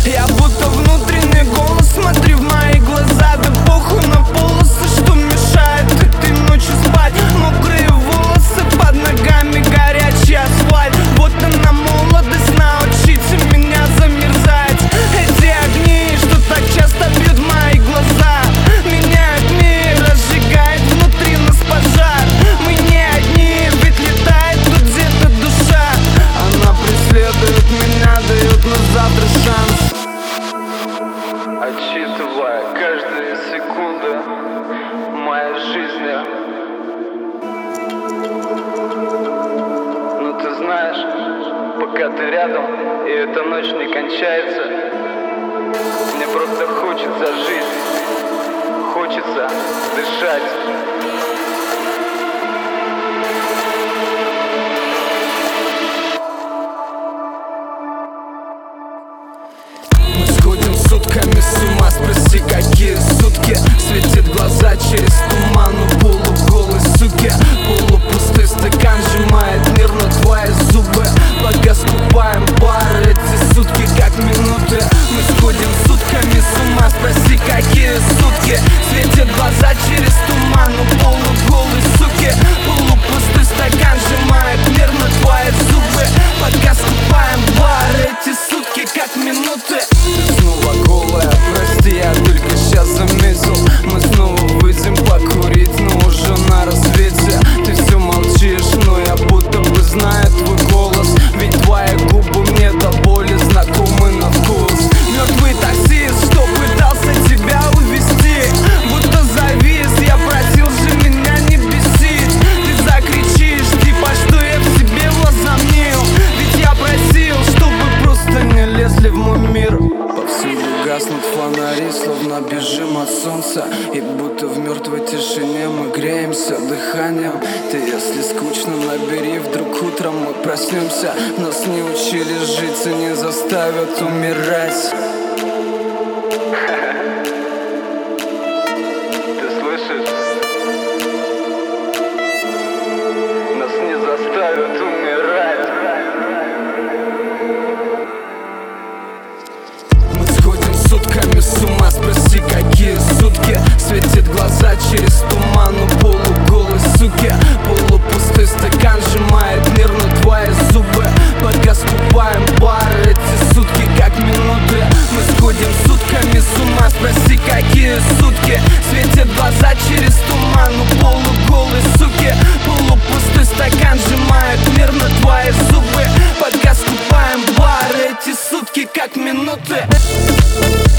Я будто внутренний голос, смотри в мои глаза. Да похуй на полосы, что мешает этой ночью спать. Мокрые волосы под ногами, горячий асфальт. Вот она молодость, научите меня замерзать. Эти огни, что так часто бьют в мои глаза, меняют мир, разжигает внутри нас пожар. Мы не одни, ведь летает тут где-то душа. Она преследует меня, дает на завтра шанс. Отсчитывая каждую секунду моей жизни. Но ты знаешь, пока ты рядом и эта ночь не кончается, мне просто хочется жить, хочется дышать. Сходим сутками с ума, спроси, какие сутки. Светит глаза через туман у полуголой суки. Полупустой стакан сжимает нервно твои зубы. Пока скупаем бар, эти сутки как минуты. Мы сходим сутками с ума, спроси, какие сутки. Светит глаза через туман у полуголой суки. Полупустой стакан сжимает нервно твои зубы. Пока скупаем бар, эти сутки как минуты. Ты снова голая, прости, я только сейчас заметил. Мы снова выйдем покурить, но уже на рассвете. Ты все молчишь, но я будто бы знаю твой голос. Ведь твои губы мне до боли знакомы на вкус. Мертвый таксист, что пытался тебя увезти, будто завис, я просил же меня не бесить. Ты закричишь, типа, что я в себе возомнил. Ведь я просил, чтобы просто не лезли в мой мир. Повсюду гаснут фонари, словно бежим от солнца. И будто в мертвой тишине мы греемся дыханием. Ты, если скучно, набери, вдруг утром мы проснемся. Нас не учили жить и не заставят умирать. Ты слышишь? Нас не заставят умирать. Сутками с ума, спроси, какие сутки. Светит глаза через туман у полуголой суки. Полупустой стакан сжимает нервно твои зубы. Пока скупаем бар, эти сутки как минуты. Мы сходим сутками с ума, спроси, какие сутки. Светит глаза через туман у полуголой суки. Полупустой стакан сжимает нервно твои зубы. Пока скупаем бар, эти сутки как минуты.